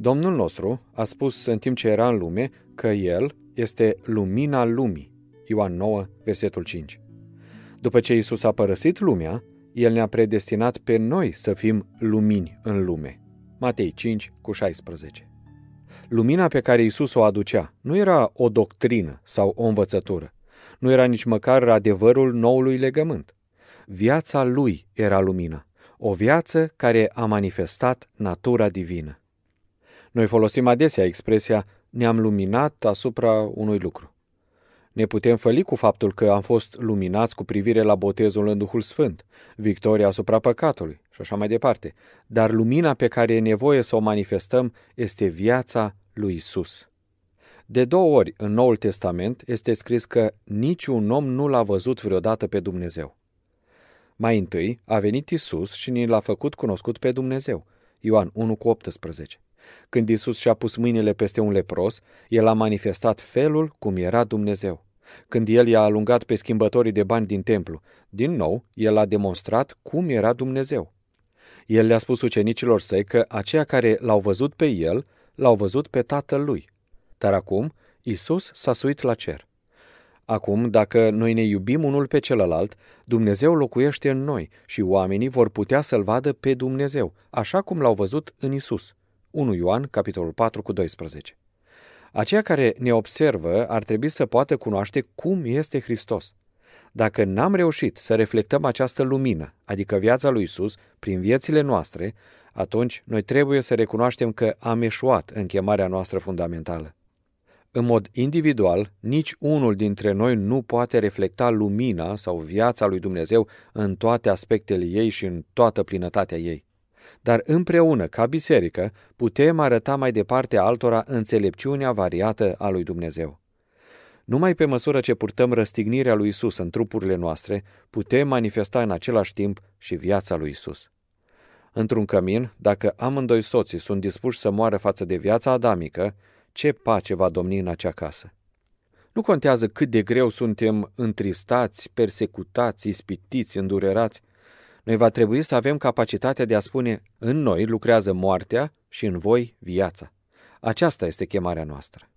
Domnul nostru a spus în timp ce era în lume că El este lumina lumii. Ioan 9, versetul 5. După ce Iisus a părăsit lumea, El ne-a predestinat pe noi să fim lumini în lume. Matei 5, cu 16. Lumina pe care Iisus o aducea nu era o doctrină sau o învățătură. Nu era nici măcar adevărul noului legământ. Viața Lui era lumina, o viață care a manifestat natura divină. Noi folosim adesea expresia ne-am luminat asupra unui lucru. Ne putem făli cu faptul că am fost luminați cu privire la botezul în Duhul Sfânt, victoria asupra păcatului și așa mai departe, dar lumina pe care e nevoie să o manifestăm este viața lui Isus. De 2 ori în Noul Testament este scris că niciun om nu l-a văzut vreodată pe Dumnezeu. Mai întâi a venit Isus și ni l-a făcut cunoscut pe Dumnezeu. Ioan 1, cu 18. Când Isus și-a pus mâinile peste un lepros, El a manifestat felul cum era Dumnezeu. Când El i-a alungat pe schimbătorii de bani din templu, din nou, El a demonstrat cum era Dumnezeu. El le-a spus ucenicilor săi că aceia care l-au văzut pe El, l-au văzut pe Tatăl Lui. Dar acum, Isus s-a suit la cer. Acum, dacă noi ne iubim unul pe celălalt, Dumnezeu locuiește în noi și oamenii vor putea să-L vadă pe Dumnezeu, așa cum l-au văzut în Isus. 1 Ioan, capitolul 4, cu 12. Aceia care ne observă ar trebui să poată cunoaște cum este Hristos. Dacă n-am reușit să reflectăm această lumină, adică viața lui Isus, prin viețile noastre, atunci noi trebuie să recunoaștem că am eșuat în chemarea noastră fundamentală. În mod individual, nici unul dintre noi nu poate reflecta lumina sau viața lui Dumnezeu în toate aspectele ei și în toată plinătatea ei. Dar împreună, ca biserică, putem arăta mai departe altora înțelepciunea variată a lui Dumnezeu. Numai pe măsură ce purtăm răstignirea lui Isus în trupurile noastre, putem manifesta în același timp și viața lui Isus. Într-un cămin, dacă amândoi soții sunt dispuși să moară față de viața adamică, ce pace va domni în acea casă? Nu contează cât de greu suntem întristați, persecutați, ispitiți, îndurerați, noi va trebui să avem capacitatea de a spune, în noi lucrează moartea și în voi viața. Aceasta este chemarea noastră.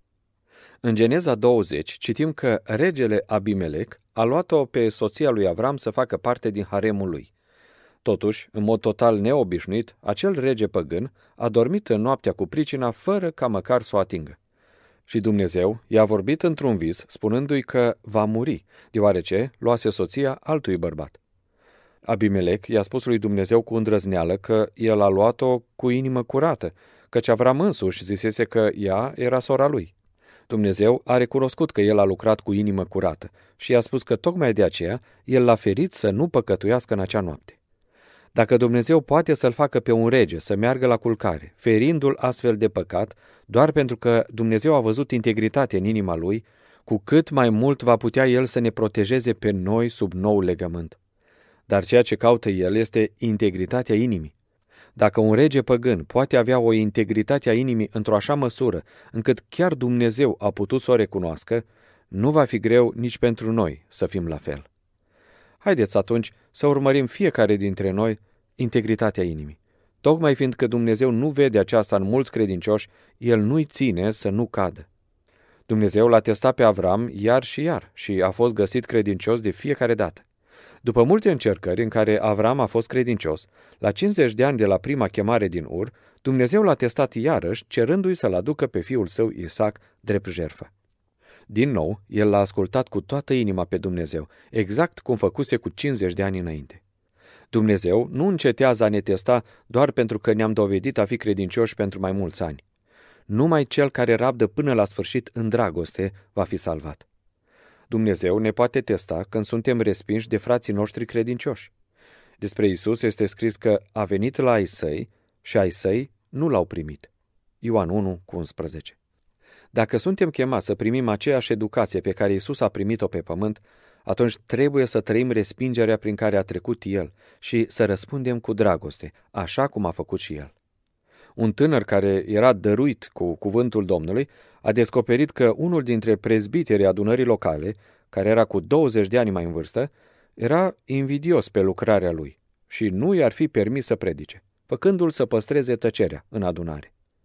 În Geneza 20 citim că regele Abimelec a luat-o pe soția lui Avram să facă parte din haremul lui. Totuși, în mod total neobișnuit, acel rege păgân a dormit în noaptea cu pricina fără ca măcar să o atingă. Și Dumnezeu i-a vorbit într-un vis, spunându-i că va muri, deoarece luase soția altui bărbat. Abimelec i-a spus lui Dumnezeu cu îndrăzneală că el a luat-o cu inimă curată, căci Avram însuși zisese că ea era sora lui. Dumnezeu a recunoscut că el a lucrat cu inimă curată și i-a spus că tocmai de aceea el l-a ferit să nu păcătuiască în acea noapte. Dacă Dumnezeu poate să-l facă pe un rege să meargă la culcare, ferindu-l astfel de păcat, doar pentru că Dumnezeu a văzut integritate în inima lui, cu cât mai mult va putea el să ne protejeze pe noi sub nou legământ. Dar ceea ce caută el este integritatea inimii. Dacă un rege păgân poate avea o integritate a inimii într-o așa măsură încât chiar Dumnezeu a putut să o recunoască, nu va fi greu nici pentru noi să fim la fel. Haideți atunci să urmărim fiecare dintre noi integritatea inimii. Tocmai fiindcă Dumnezeu nu vede aceasta în mulți credincioși, El nu-i ține să nu cadă. Dumnezeu l-a testat pe Avram iar și iar și a fost găsit credincios de fiecare dată. După multe încercări în care Avram a fost credincios, la 50 de ani de la prima chemare din Ur, Dumnezeu l-a testat iarăși, cerându-i să-l aducă pe fiul său Isaac drept jertfă. Din nou, el l-a ascultat cu toată inima pe Dumnezeu, exact cum făcuse cu 50 de ani înainte. Dumnezeu nu încetează a ne testa doar pentru că ne-am dovedit a fi credincioși pentru mai mulți ani. Numai cel care rabdă până la sfârșit în dragoste va fi salvat. Dumnezeu ne poate testa când suntem respinși de frații noștri credincioși. Despre Isus este scris că a venit la ai săi și ai săi nu l-au primit. Ioan 1, cu 11. Dacă suntem chemați să primim aceeași educație pe care Isus a primit-o pe pământ, atunci trebuie să trăim respingerea prin care a trecut El și să răspundem cu dragoste, așa cum a făcut și El. Un tânăr care era dăruit cu cuvântul Domnului a descoperit că unul dintre prezbiterii adunării locale, care era cu 20 de ani mai în vârstă, era invidios pe lucrarea lui și nu i-ar fi permis să predice, făcându-l să păstreze tăcerea în adunare.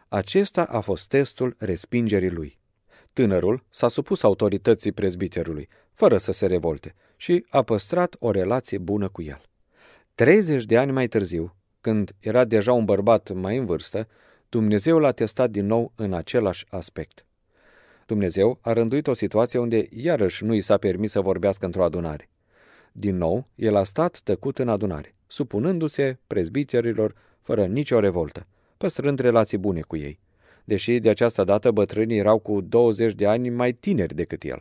Acesta a fost testul respingerii lui. Tânărul s-a supus autorității prezbiterului, fără să se revolte, și a păstrat o relație bună cu el. 30 de ani mai târziu, când era deja un bărbat mai în vârstă, Dumnezeu l-a testat din nou în același aspect. Dumnezeu a rânduit o situație unde iarăși nu i s-a permis să vorbească într-o adunare. Din nou, el a stat tăcut în adunare, supunându-se prezbiterilor fără nicio revoltă, păstrând relații bune cu ei, deși de această dată bătrânii erau cu 20 de ani mai tineri decât el.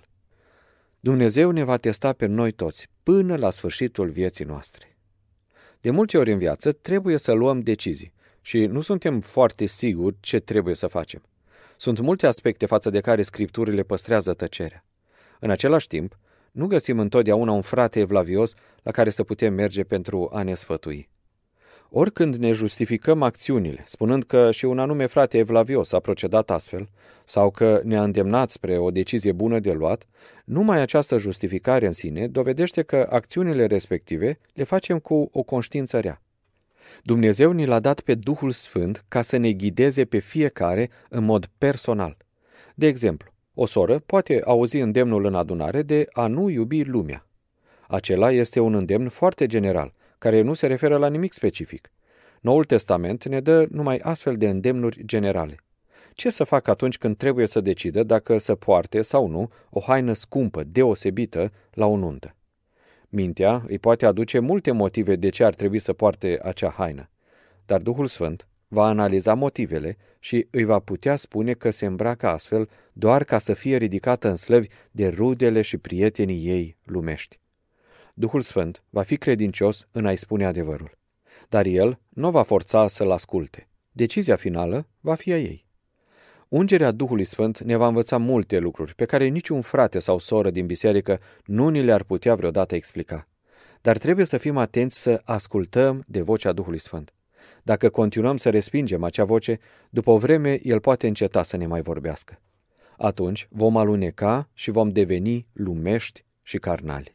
Dumnezeu ne va testa pe noi toți până la sfârșitul vieții noastre. De multe ori în viață trebuie să luăm decizii și nu suntem foarte siguri ce trebuie să facem. Sunt multe aspecte față de care Scripturile păstrează tăcerea. În același timp, nu găsim întotdeauna un frate evlavios la care să putem merge pentru a ne sfătui. Oricând ne justificăm acțiunile, spunând că și un anume frate evlavios a procedat astfel, sau că ne-a îndemnat spre o decizie bună de luat, numai această justificare în sine dovedește că acțiunile respective le facem cu o conștiință rea. Dumnezeu ni l-a dat pe Duhul Sfânt ca să ne ghideze pe fiecare în mod personal. De exemplu, o soră poate auzi îndemnul în adunare de a nu iubi lumea. Acela este un îndemn foarte general, care nu se referă la nimic specific. Noul Testament ne dă numai astfel de îndemnuri generale. Ce să fac atunci când trebuie să decidă dacă să poarte sau nu o haină scumpă, deosebită, la o nuntă? Mintea îi poate aduce multe motive de ce ar trebui să poarte acea haină, dar Duhul Sfânt va analiza motivele și îi va putea spune că se îmbracă astfel doar ca să fie ridicată în slăvi de rudele și prietenii ei lumești. Duhul Sfânt va fi credincios în a-i spune adevărul, dar el nu va forța să-l asculte. Decizia finală va fi a ei. Ungerea Duhului Sfânt ne va învăța multe lucruri pe care niciun frate sau soră din biserică nu ni le-ar putea vreodată explica. Dar trebuie să fim atenți să ascultăm de vocea Duhului Sfânt. Dacă continuăm să respingem acea voce, după o vreme el poate înceta să ne mai vorbească. Atunci vom aluneca și vom deveni lumești și carnali.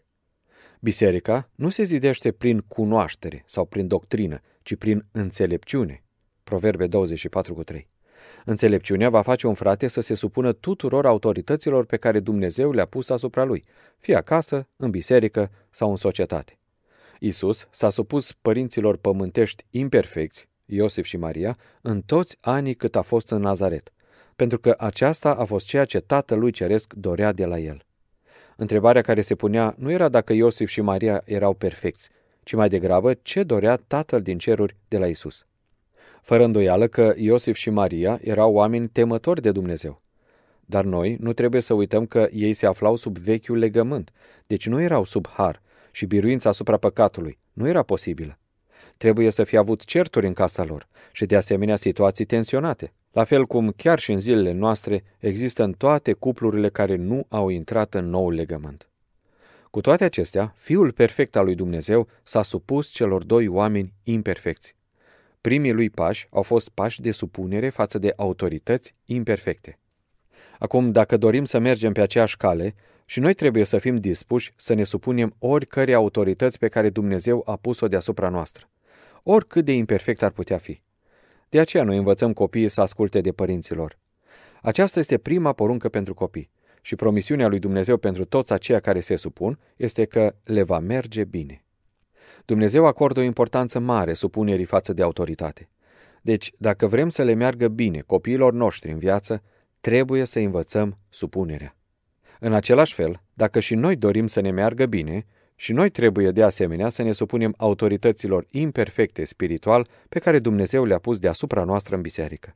Biserica nu se zidește prin cunoaștere sau prin doctrină, ci prin înțelepciune. Proverbe 24:3. Înțelepciunea va face un frate să se supună tuturor autorităților pe care Dumnezeu le-a pus asupra lui, fie acasă, în biserică sau în societate. Iisus s-a supus părinților pământești imperfecți, Iosif și Maria, în toți anii cât a fost în Nazaret, pentru că aceasta a fost ceea ce Tatăl lui Ceresc dorea de la el. Întrebarea care se punea nu era dacă Iosif și Maria erau perfecți, ci mai degrabă ce dorea Tatăl din ceruri de la Iisus. Fără îndoială că Iosif și Maria erau oameni temători de Dumnezeu. Dar noi nu trebuie să uităm că ei se aflau sub vechiul legământ, deci nu erau sub har și biruința asupra păcatului nu era posibilă. Trebuie să fie avut certuri în casa lor și de asemenea situații tensionate, la fel cum chiar și în zilele noastre există în toate cuplurile care nu au intrat în noul legământ. Cu toate acestea, Fiul perfect al lui Dumnezeu s-a supus celor doi oameni imperfecți. Primii lui pași au fost pași de supunere față de autorități imperfecte. Acum, dacă dorim să mergem pe aceeași cale, și noi trebuie să fim dispuși să ne supunem oricărei autorități pe care Dumnezeu a pus-o deasupra noastră, oricât de imperfect ar putea fi. De aceea noi învățăm copiii să asculte de părinții lor. Aceasta este prima poruncă pentru copii și promisiunea lui Dumnezeu pentru toți aceia care se supun este că le va merge bine. Dumnezeu acordă o importanță mare supunerii față de autoritate. Deci, dacă vrem să le meargă bine copiilor noștri în viață, trebuie să învățăm supunerea. În același fel, dacă și noi dorim să ne meargă bine, și noi trebuie de asemenea să ne supunem autorităților imperfecte spiritual pe care Dumnezeu le-a pus deasupra noastră în biserică.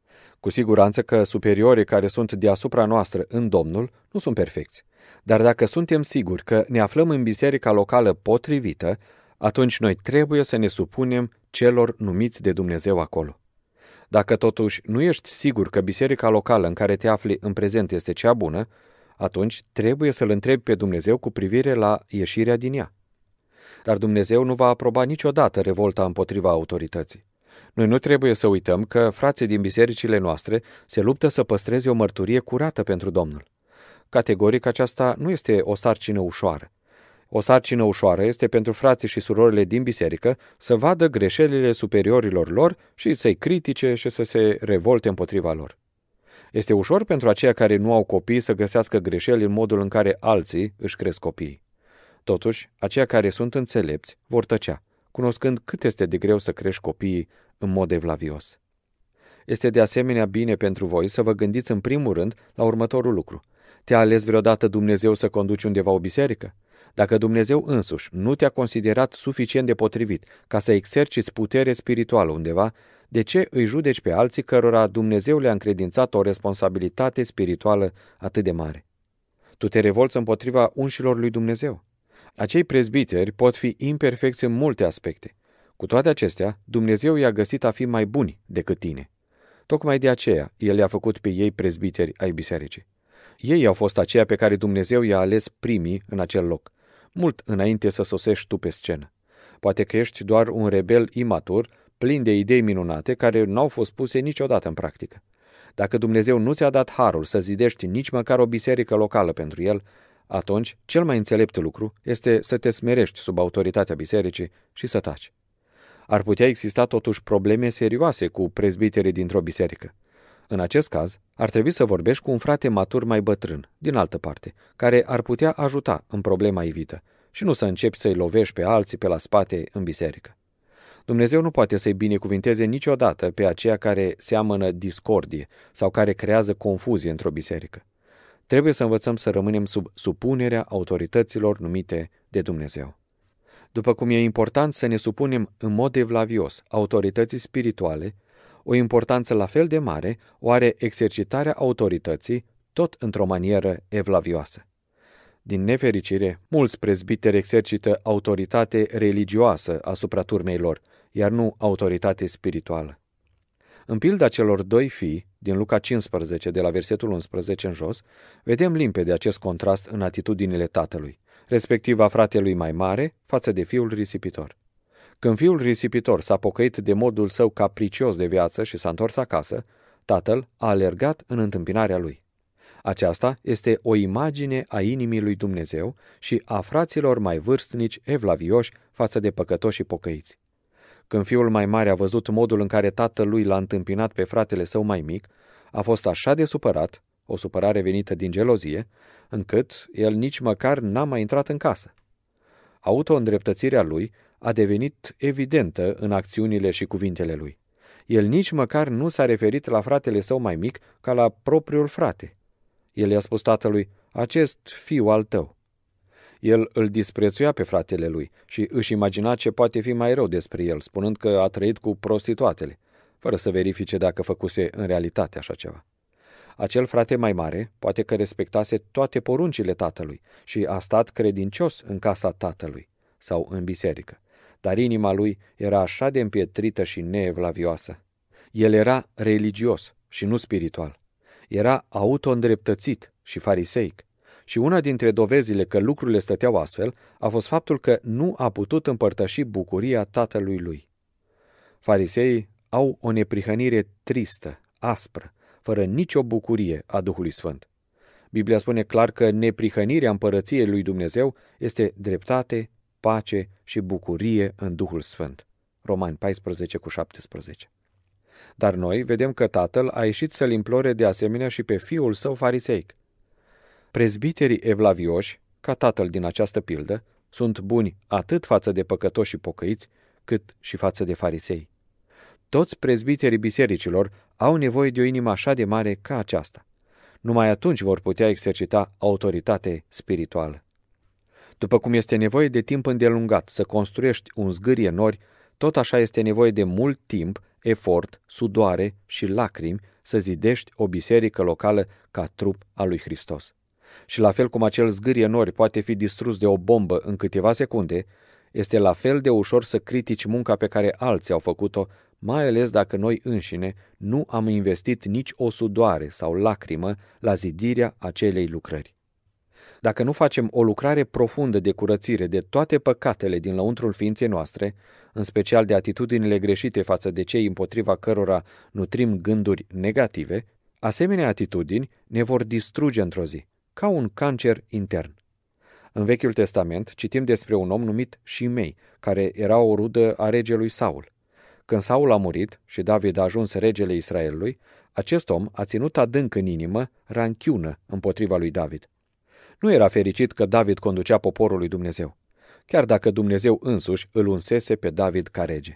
Cu siguranță că superiorii care sunt deasupra noastră în Domnul nu sunt perfecți, dar dacă suntem siguri că ne aflăm în biserica locală potrivită, atunci noi trebuie să ne supunem celor numiți de Dumnezeu acolo. Dacă totuși nu ești sigur că biserica locală în care te afli în prezent este cea bună, atunci trebuie să-L întrebi pe Dumnezeu cu privire la ieșirea din ea. Dar Dumnezeu nu va aproba niciodată revolta împotriva autorității. Noi nu trebuie să uităm că frații din bisericile noastre se luptă să păstreze o mărturie curată pentru Domnul. Categoric, aceasta nu este o sarcină ușoară. O sarcină ușoară este pentru frații și surorile din biserică să vadă greșelile superiorilor lor și să-i critique și să se revolte împotriva lor. Este ușor pentru aceia care nu au copii să găsească greșeli în modul în care alții își cresc copiii. Totuși, aceia care sunt înțelepți vor tăcea, cunoscând cât este de greu să crești copiii în mod evlavios. Este de asemenea bine pentru voi să vă gândiți în primul rând la următorul lucru. Te-a ales vreodată Dumnezeu să conduci undeva o biserică? Dacă Dumnezeu însuși nu te-a considerat suficient de potrivit ca să exerciți putere spirituală undeva, de ce îi judeci pe alții cărora Dumnezeu le-a încredințat o responsabilitate spirituală atât de mare? Tu te revolți împotriva unșilor lui Dumnezeu. Acei prezbiteri pot fi imperfecți în multe aspecte. Cu toate acestea, Dumnezeu i-a găsit a fi mai buni decât tine. Tocmai de aceea, El i-a făcut pe ei prezbiteri ai bisericii. Ei au fost aceia pe care Dumnezeu i-a ales primii în acel loc, mult înainte să sosești tu pe scenă. Poate că ești doar un rebel imatur, plin de idei minunate, care n-au fost puse niciodată în practică. Dacă Dumnezeu nu ți-a dat harul să zidești nici măcar o biserică locală pentru El, atunci cel mai înțelept lucru este să te smerești sub autoritatea bisericii și să taci. Ar putea exista totuși probleme serioase cu prezbiterii dintr-o biserică. În acest caz, ar trebui să vorbești cu un frate matur mai bătrân, din altă parte, care ar putea ajuta în problema evită și nu să începi să-i lovești pe alții pe la spate în biserică. Dumnezeu nu poate să-i binecuvinteze niciodată pe aceia care seamănă discordie sau care creează confuzie într-o biserică. Trebuie să învățăm să rămânem sub supunerea autorităților numite de Dumnezeu. După cum e important să ne supunem în mod evlavios autorității spirituale, o importanță la fel de mare o are exercitarea autorității tot într-o manieră evlavioasă. Din nefericire, mulți prezbiteri exercită autoritate religioasă asupra turmei lor, iar nu autoritate spirituală. În pilda celor doi fii, din Luca 15, de la versetul 11 în jos, vedem limpede acest contrast în atitudinile tatălui, respectiv a fratelui mai mare față de fiul risipitor. Când fiul risipitor s-a pocăit de modul său capricios de viață și s-a întors acasă, tatăl a alergat în întâmpinarea lui. Aceasta este o imagine a inimii lui Dumnezeu și a fraților mai vârstnici evlavioși față de păcătoși pocăiți. Când fiul mai mare a văzut modul în care tatăl lui l-a întâmpinat pe fratele său mai mic, a fost așa de supărat, o supărare venită din gelozie, încât el nici măcar n-a mai intrat în casă. Auto-îndreptățirea lui a devenit evidentă în acțiunile și cuvintele lui. El nici măcar nu s-a referit la fratele său mai mic ca la propriul frate. El i-a spus tatălui, acest fiu al tău. El îl disprețuia pe fratele lui și își imagina ce poate fi mai rău despre el, spunând că a trăit cu prostituatele, fără să verifice dacă făcuse în realitate așa ceva. Acel frate mai mare poate că respectase toate poruncile tatălui și a stat credincios în casa tatălui sau în biserică, dar inima lui era așa de împietrită și neevlavioasă. El era religios și nu spiritual. Era auto-îndreptățit și fariseic. Și una dintre dovezile că lucrurile stăteau astfel a fost faptul că nu a putut împărtăși bucuria tatălui lui. Fariseii au o neprihănire tristă, aspră, fără nicio bucurie a Duhului Sfânt. Biblia spune clar că neprihănirea împărăției lui Dumnezeu este dreptate, pace și bucurie în Duhul Sfânt. Romani 14:17. Dar noi vedem că tatăl a ieșit să-l implore de asemenea și pe fiul său fariseic. Prezbiterii evlavioși, ca tatăl din această pildă, sunt buni atât față de păcătoși și pocăiți, cât și față de farisei. Toți prezbiterii bisericilor au nevoie de o inimă așa de mare ca aceasta. Numai atunci vor putea exercita autoritate spirituală. După cum este nevoie de timp îndelungat să construiești un zgârie nori, tot așa este nevoie de mult timp, efort, sudoare și lacrimi să zidești o biserică locală ca trup al lui Hristos. Și la fel cum acel zgârie nori poate fi distrus de o bombă în câteva secunde, este la fel de ușor să critici munca pe care alții au făcut-o, mai ales dacă noi înșine nu am investit nici o sudoare sau lacrimă la zidirea acelei lucrări. Dacă nu facem o lucrare profundă de curățire de toate păcatele din lăuntrul ființei noastre, în special de atitudinile greșite față de cei împotriva cărora nutrim gânduri negative, asemenea atitudini ne vor distruge într-o zi, ca un cancer intern. În Vechiul Testament citim despre un om numit Shimei, care era o rudă a regelui Saul. Când Saul a murit și David a ajuns regele Israelului, acest om a ținut adânc în inimă ranchiună împotriva lui David. Nu era fericit că David conducea poporul lui Dumnezeu, chiar dacă Dumnezeu însuși îl unsese pe David ca rege.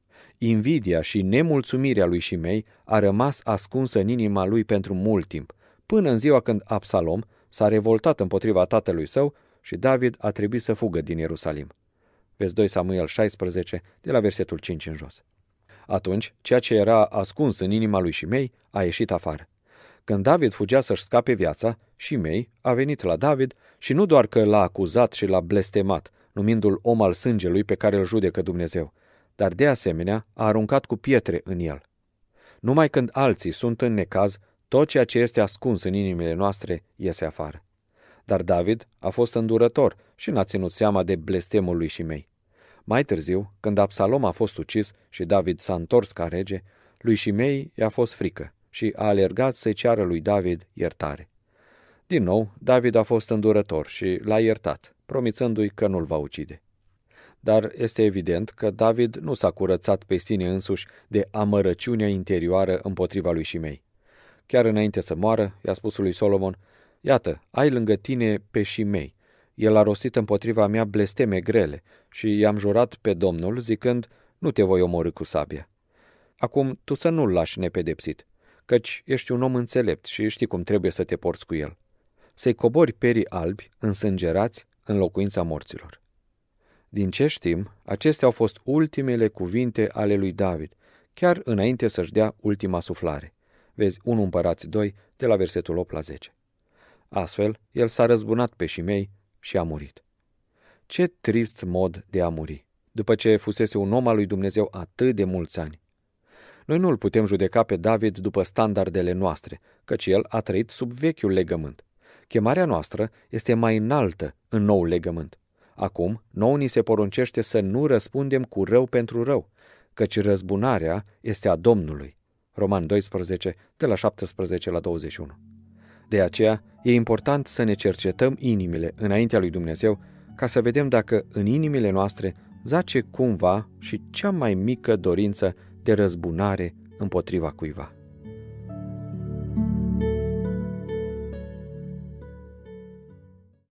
Invidia și nemulțumirea lui Shimei a rămas ascunsă în inima lui pentru mult timp, până în ziua când Absalom s-a revoltat împotriva tatălui său și David a trebuit să fugă din Ierusalim. Vezi 2 Samuel 16, de la versetul 5 în jos. Atunci, ceea ce era ascuns în inima lui Shimei a ieșit afară. Când David fugea să-și scape viața, Shimei a venit la David și nu doar că l-a acuzat și l-a blestemat, numindu-l om al sângelui pe care îl judecă Dumnezeu, dar de asemenea a aruncat cu pietre în el. Numai când alții sunt în necaz, tot ceea ce este ascuns în inimile noastre iese afară. Dar David a fost îndurător și n-a ținut seama de blestemul lui Shimei. Mai târziu, când Absalom a fost ucis și David s-a întors ca rege, lui Shimei i-a fost frică și a alergat să-i ceară lui David iertare. Din nou, David a fost îndurător și l-a iertat, promițându-i că nu-l va ucide. Dar este evident că David nu s-a curățat pe sine însuși de amărăciunea interioară împotriva lui Shimei. Chiar înainte să moară, i-a spus lui Solomon: „Iată, ai lângă tine pe Shimei. El a rostit împotriva mea blesteme grele și i-am jurat pe Domnul, zicând: nu te voi omorî cu sabia. Acum tu să nu-l lași nepedepsit, căci ești un om înțelept și știi cum trebuie să te porți cu el. Să-i cobori perii albi, însângerați, în locuința morților.” Din ce știm, acestea au fost ultimele cuvinte ale lui David, chiar înainte să-și dea ultima suflare. Vezi 1 Împărați 2, de la versetul 8 la 10. Astfel, el s-a răzbunat pe Shimei și a murit. Ce trist mod de a muri, după ce fusese un om al lui Dumnezeu atât de mulți ani. Noi nu îl putem judeca pe David după standardele noastre, căci el a trăit sub vechiul legământ. Chemarea noastră este mai înaltă în noul legământ. Acum, nouă ni se poruncește să nu răspundem cu rău pentru rău, căci răzbunarea este a Domnului. Roman 12, de la 17 la 21. De aceea, e important să ne cercetăm inimile înaintea lui Dumnezeu, ca să vedem dacă în inimile noastre zace cumva și cea mai mică dorință de răzbunare împotriva cuiva.